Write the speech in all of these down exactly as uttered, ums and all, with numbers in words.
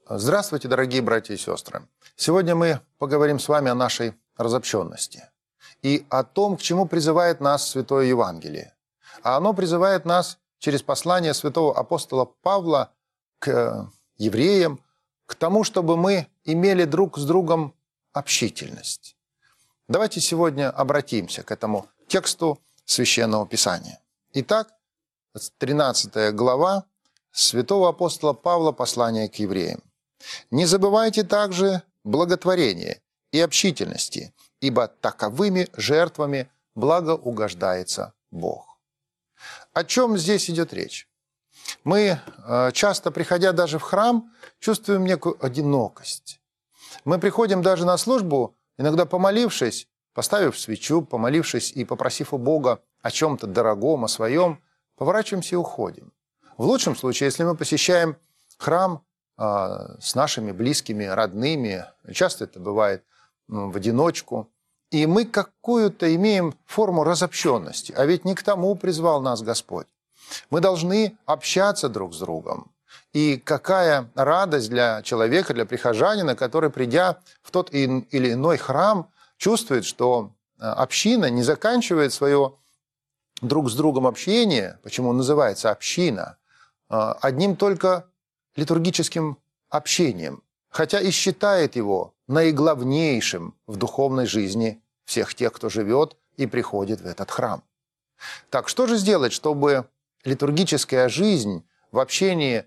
Здравствуйте, дорогие братья и сестры! Сегодня мы поговорим с вами о нашей разобщенности и о том, к чему призывает нас Святое Евангелие. А оно призывает нас через послание святого апостола Павла к евреям, к тому, чтобы мы имели друг с другом общительность. Давайте сегодня обратимся к этому тексту Священного Писания. Итак, тринадцатая глава святого апостола Павла, послание к евреям. «Не забывайте также благотворения и общительности, ибо таковыми жертвами благоугождается Бог». О чем здесь идет речь? Мы, часто приходя даже в храм, чувствуем некую одинокость. Мы приходим даже на службу, иногда помолившись, поставив свечу, помолившись и попросив у Бога о чем-то дорогом, о своем, поворачиваемся и уходим. В лучшем случае, если мы посещаем храм а, с нашими близкими, родными, часто это бывает ну, в одиночку, и мы какую-то имеем форму разобщенности, а ведь не к тому призвал нас Господь. Мы должны общаться друг с другом. И какая радость для человека, для прихожанина, который, придя в тот или иной храм, чувствует, что община не заканчивает свое друг с другом общение, почему он называется община, одним только литургическим общением, хотя и считает его наиглавнейшим в духовной жизни всех тех, кто живет и приходит в этот храм. Так, что же сделать, чтобы литургическая жизнь в общении,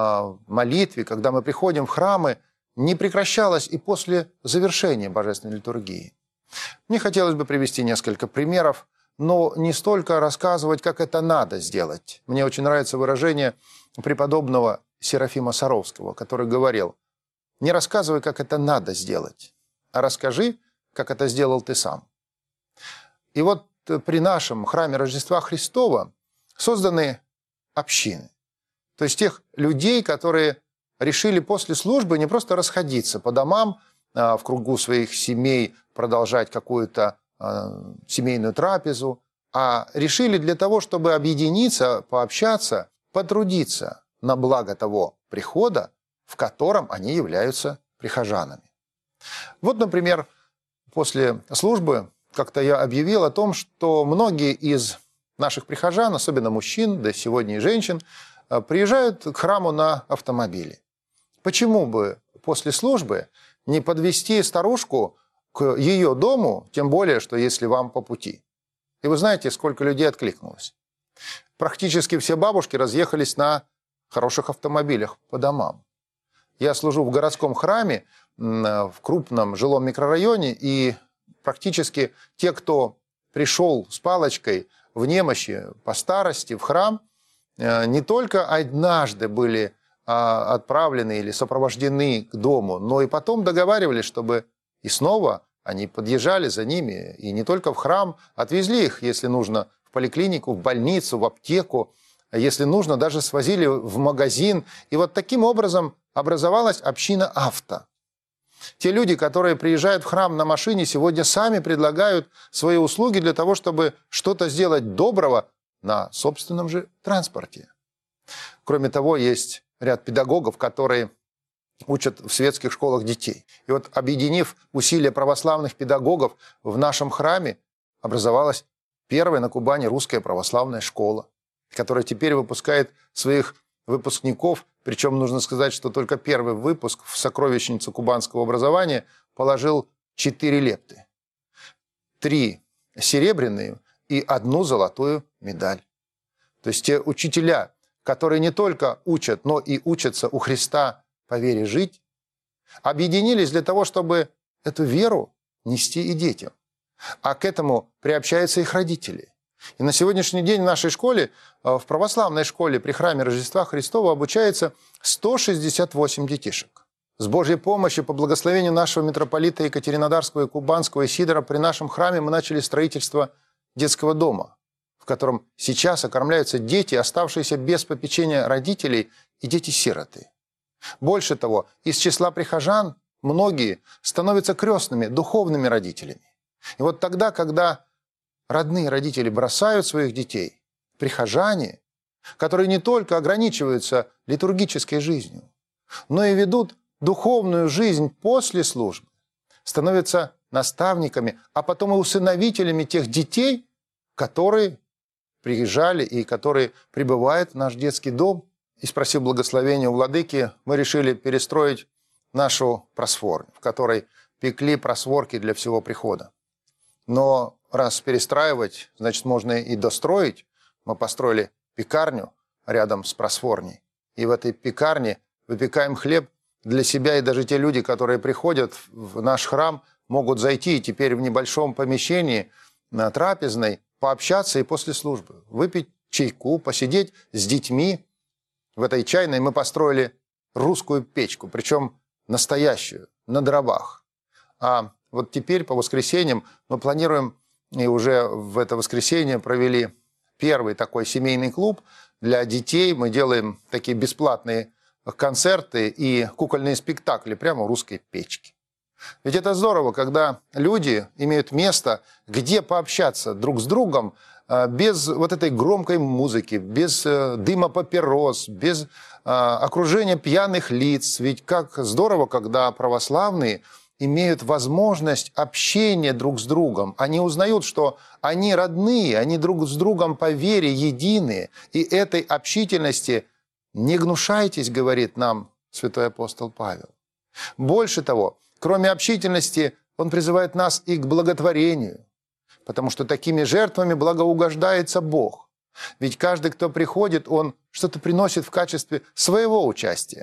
в молитве, когда мы приходим в храмы, не прекращалась и после завершения божественной литургии? Мне хотелось бы привести несколько примеров, но не столько рассказывать, как это надо сделать. Мне очень нравится выражение преподобного Серафима Саровского, который говорил: «Не рассказывай, как это надо сделать, а расскажи, как это сделал ты сам». И вот при нашем храме Рождества Христова созданы общины. То есть тех людей, которые решили после службы не просто расходиться по домам, в кругу своих семей продолжать какую-то семейную трапезу, а решили для того, чтобы объединиться, пообщаться, потрудиться на благо того прихода, в котором они являются прихожанами. Вот, например, после службы как-то я объявил о том, что многие из наших прихожан, особенно мужчин, да сегодня и женщин, приезжают к храму на автомобиле. Почему бы после службы не подвезти старушку к ее дому, тем более, что если вам по пути? И вы знаете, сколько людей откликнулось? Практически все бабушки разъехались на хороших автомобилях по домам. Я служу в городском храме, в крупном жилом микрорайоне, и практически те, кто пришел с палочкой в немощи по старости в храм, не только однажды были отправлены или сопровождены к дому, но и потом договаривались, чтобы и снова они подъезжали за ними, и не только в храм, отвезли их, если нужно, в поликлинику, в больницу, в аптеку, если нужно, даже свозили в магазин. И вот таким образом образовалась община авто. Те люди, которые приезжают в храм на машине, сегодня сами предлагают свои услуги для того, чтобы что-то сделать доброго на собственном же транспорте. Кроме того, есть ряд педагогов, которые учат в светских школах детей. И вот, объединив усилия православных педагогов, в нашем храме образовалась первая на Кубани русская православная школа, которая теперь выпускает своих выпускников. Причем нужно сказать, что только первый выпуск в сокровищницу кубанского образования положил четыре лепты. Три серебряные и одну золотую медаль. То есть те учителя, которые не только учат, но и учатся у Христа по вере жить, объединились для того, чтобы эту веру нести и детям. А к этому приобщаются их родители. И на сегодняшний день в нашей школе, в православной школе при храме Рождества Христова обучается сто шестьдесят восемь детишек. С Божьей помощью, по благословению нашего митрополита Екатеринодарского и Кубанского Исидора, при нашем храме мы начали строительство детского дома, в котором сейчас окормляются дети, оставшиеся без попечения родителей, и дети-сироты. Больше того, из числа прихожан многие становятся крестными, духовными родителями. И вот тогда, когда родные родители бросают своих детей, прихожане, которые не только ограничиваются литургической жизнью, но и ведут духовную жизнь после службы, становятся наставниками, а потом и усыновителями тех детей, которые приезжали и которые прибывают в наш детский дом. И спросив благословения у владыки, мы решили перестроить нашу просфорню, в которой пекли просворки для всего прихода. Но раз перестраивать, значит, можно и достроить. Мы построили пекарню рядом с просфорней. И в этой пекарне выпекаем хлеб для себя, и даже те люди, которые приходят в наш храм, могут зайти и теперь в небольшом помещении на трапезной пообщаться и после службы, выпить чайку, посидеть с детьми. В этой чайной мы построили русскую печку, причем настоящую, на дровах. А вот теперь по воскресеньям мы планируем, и уже в это воскресенье провели первый такой семейный клуб для детей. Мы делаем такие бесплатные концерты и кукольные спектакли прямо в русской печке. Ведь это здорово, когда люди имеют место, где пообщаться друг с другом без вот этой громкой музыки, без дыма папирос, без окружения пьяных лиц. Ведь как здорово, когда православные имеют возможность общения друг с другом. Они узнают, что они родные, они друг с другом по вере едины. И этой общительности не гнушайтесь, говорит нам святой апостол Павел. Больше того, кроме общительности, он призывает нас и к благотворению, потому что такими жертвами благоугождается Бог. Ведь каждый, кто приходит, он что-то приносит в качестве своего участия.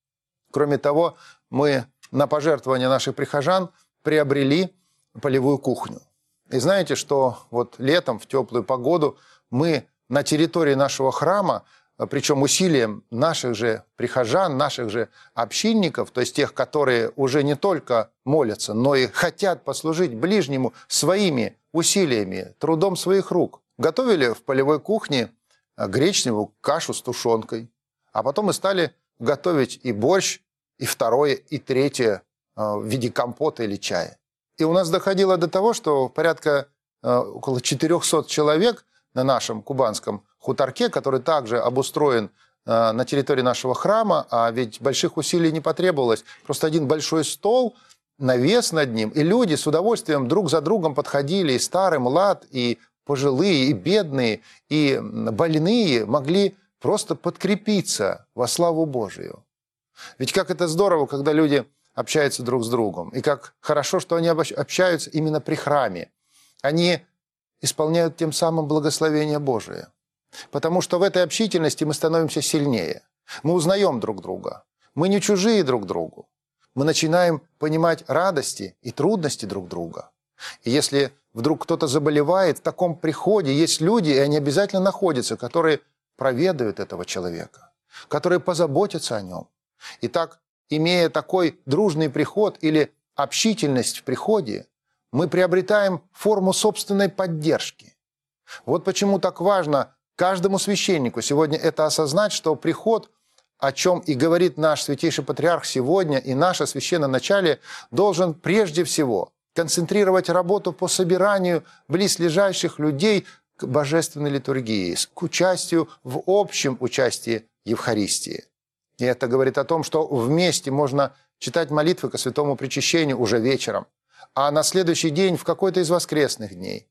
Кроме того, мы на пожертвования наших прихожан приобрели полевую кухню. И знаете, что вот летом в теплую погоду мы на территории нашего храма, причем усилием наших же прихожан, наших же общинников, то есть тех, которые уже не только молятся, но и хотят послужить ближнему своими усилиями, трудом своих рук, готовили в полевой кухне гречневую кашу с тушенкой, а потом мы стали готовить и борщ, и второе, и третье в виде компота или чая. И у нас доходило до того, что порядка около четырехсот человек на нашем кубанском хуторке, который также обустроен на территории нашего храма, а ведь больших усилий не потребовалось. Просто один большой стол, навес над ним, и люди с удовольствием друг за другом подходили, и старый, млад, и пожилые, и бедные, и больные могли просто подкрепиться во славу Божию. Ведь как это здорово, когда люди общаются друг с другом, и как хорошо, что они общаются именно при храме. Они исполняют тем самым благословение Божие. Потому что в этой общительности мы становимся сильнее. Мы узнаем друг друга. Мы не чужие друг другу. Мы начинаем понимать радости и трудности друг друга. И если вдруг кто-то заболевает, в таком приходе есть люди, и они обязательно находятся, которые проведают этого человека, которые позаботятся о нем. Итак, имея такой дружный приход или общительность в приходе, мы приобретаем форму собственной поддержки. Вот почему так важно каждому священнику сегодня это осознать, что приход, о чем и говорит наш святейший патриарх сегодня, и наше священноначалие, должен прежде всего концентрировать работу по собиранию близлежащих людей к божественной литургии, к участию в общем участии Евхаристии. И это говорит о том, что вместе можно читать молитвы ко святому причащению уже вечером, а на следующий день, в какой-то из воскресных дней,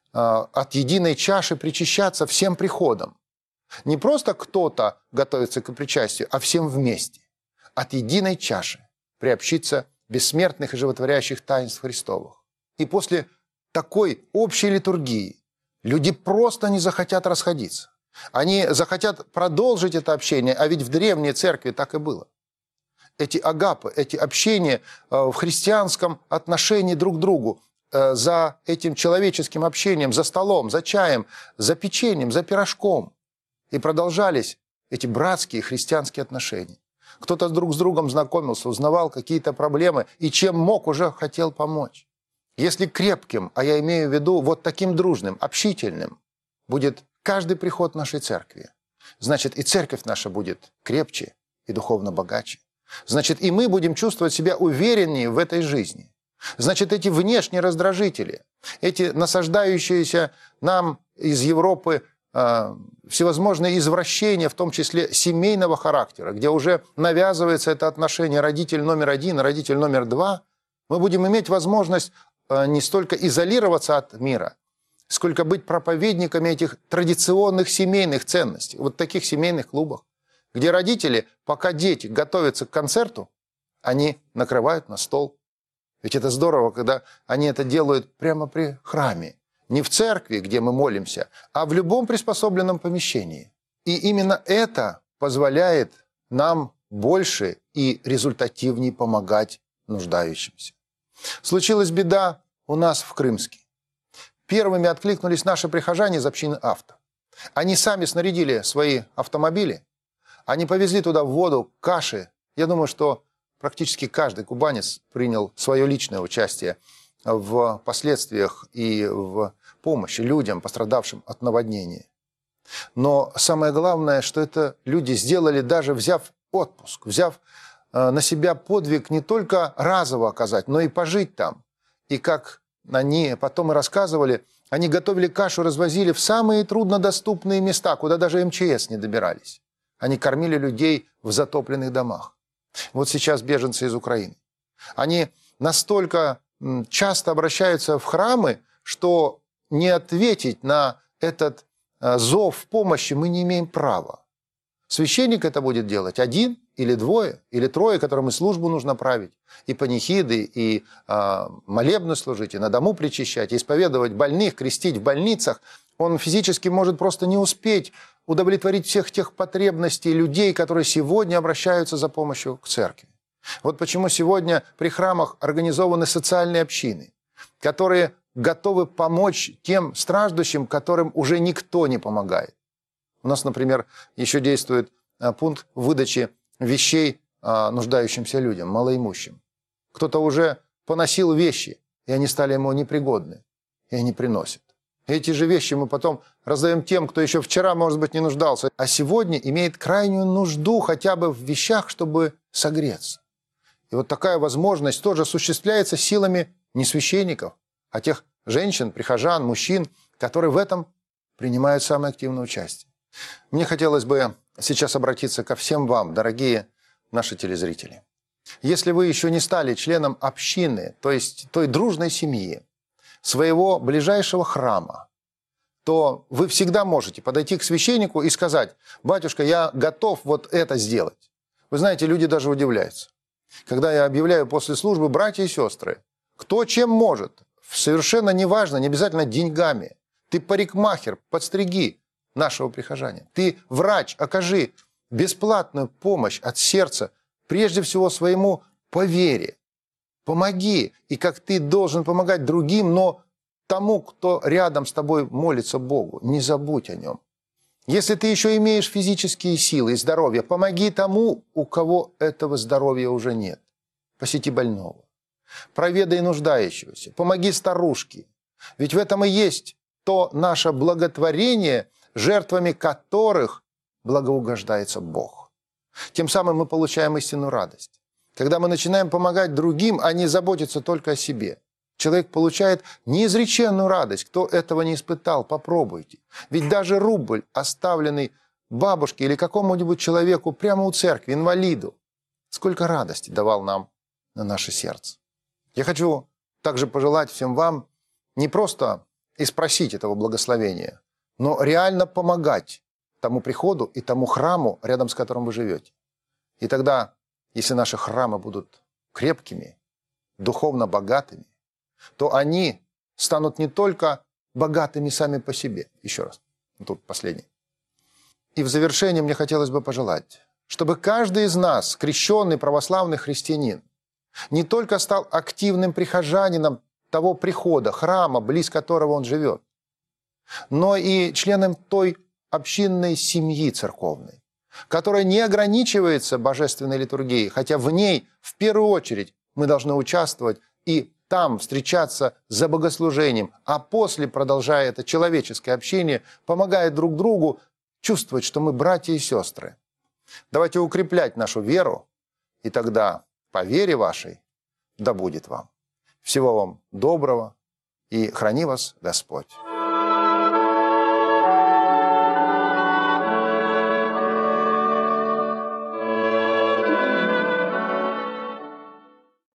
от единой чаши причащаться всем приходом. Не просто кто-то готовится к причастию, а всем вместе. От единой чаши приобщиться бессмертных и животворящих таинств Христовых. И после такой общей литургии люди просто не захотят расходиться. Они захотят продолжить это общение, а ведь в древней церкви так и было. Эти агапы, эти общения в христианском отношении друг к другу, за этим человеческим общением, за столом, за чаем, за печеньем, за пирожком. И продолжались эти братские христианские отношения. Кто-то друг с другом знакомился, узнавал какие-то проблемы и чем мог, уже хотел помочь. Если крепким, а я имею в виду вот таким дружным, общительным, будет каждый приход нашей церкви, значит, и церковь наша будет крепче и духовно богаче. Значит, и мы будем чувствовать себя увереннее в этой жизни. Значит, эти внешние раздражители, эти насаждающиеся нам из Европы э, всевозможные извращения, в том числе семейного характера, где уже навязывается это отношение родитель номер один, родитель номер два, мы будем иметь возможность э, не столько изолироваться от мира, сколько быть проповедниками этих традиционных семейных ценностей, вот таких семейных клубах, где родители, пока дети готовятся к концерту, они накрывают на стол. Ведь это здорово, когда они это делают прямо при храме. Не в церкви, где мы молимся, а в любом приспособленном помещении. И именно это позволяет нам больше и результативнее помогать нуждающимся. Случилась беда у нас в Крымске. Первыми откликнулись наши прихожане из общины авто. Они сами снарядили свои автомобили, они повезли туда воду, каши. Я думаю, что практически каждый кубанец принял свое личное участие в последствиях и в помощи людям, пострадавшим от наводнения. Но самое главное, что это люди сделали, даже взяв отпуск, взяв на себя подвиг не только разово оказать, но и пожить там. И как они потом и рассказывали, они готовили кашу, развозили в самые труднодоступные места, куда даже эм че эс не добирались. Они кормили людей в затопленных домах. Вот сейчас беженцы из Украины. Они настолько часто обращаются в храмы, что не ответить на этот зов помощи мы не имеем права. Священник это будет делать один или двое, или трое, которым и службу нужно править, и панихиды, и э, молебны служить, и на дому причащать, и исповедовать больных, крестить в больницах. Он физически может просто не успеть удовлетворить всех тех потребностей людей, которые сегодня обращаются за помощью к церкви. Вот почему сегодня при храмах организованы социальные общины, которые готовы помочь тем страждущим, которым уже никто не помогает. У нас, например, еще действует пункт выдачи вещей нуждающимся людям, малоимущим. Кто-то уже поносил вещи, и они стали ему непригодны, и они приносят. Эти же вещи мы потом раздаем тем, кто еще вчера, может быть, не нуждался, а сегодня имеет крайнюю нужду хотя бы в вещах, чтобы согреться. И вот такая возможность тоже осуществляется силами не священников, а тех женщин, прихожан, мужчин, которые в этом принимают самое активное участие. Мне хотелось бы сейчас обратиться ко всем вам, дорогие наши телезрители. Если вы еще не стали членом общины, то есть той дружной семьи, своего ближайшего храма, то вы всегда можете подойти к священнику и сказать: «Батюшка, я готов вот это сделать». Вы знаете, люди даже удивляются. Когда я объявляю после службы: братья и сестры, кто чем может, совершенно неважно, не обязательно деньгами. Ты парикмахер, подстриги нашего прихожанина. Ты врач, окажи бесплатную помощь от сердца, прежде всего своему по вере. Помоги, и как ты должен помогать другим, но тому, кто рядом с тобой молится Богу, не забудь о нем. Если ты еще имеешь физические силы и здоровье, помоги тому, у кого этого здоровья уже нет. Посети больного, проведай нуждающегося, помоги старушке. Ведь в этом и есть то наше благотворение, жертвами которых благоугождается Бог. Тем самым мы получаем истинную радость. Когда мы начинаем помогать другим, а не заботиться только о себе, человек получает неизреченную радость. Кто этого не испытал, попробуйте. Ведь даже рубль, оставленный бабушке или какому-нибудь человеку прямо у церкви, инвалиду, сколько радости давал нам на наше сердце. Я хочу также пожелать всем вам не просто и спросить этого благословения, но реально помогать тому приходу и тому храму, рядом с которым вы живете. И тогда, если наши храмы будут крепкими, духовно богатыми, то они станут не только богатыми сами по себе. Еще раз, тут последний. И в завершение мне хотелось бы пожелать, чтобы каждый из нас, крещенный православный христианин, не только стал активным прихожанином того прихода, храма, близ которого он живет, но и членом той общинной семьи церковной, которая не ограничивается божественной литургией, хотя в ней в первую очередь мы должны участвовать и там встречаться за богослужением, а после, продолжая это человеческое общение, помогая друг другу чувствовать, что мы братья и сестры. Давайте укреплять нашу веру, и тогда по вере вашей да будет вам. Всего вам доброго, и храни вас Господь.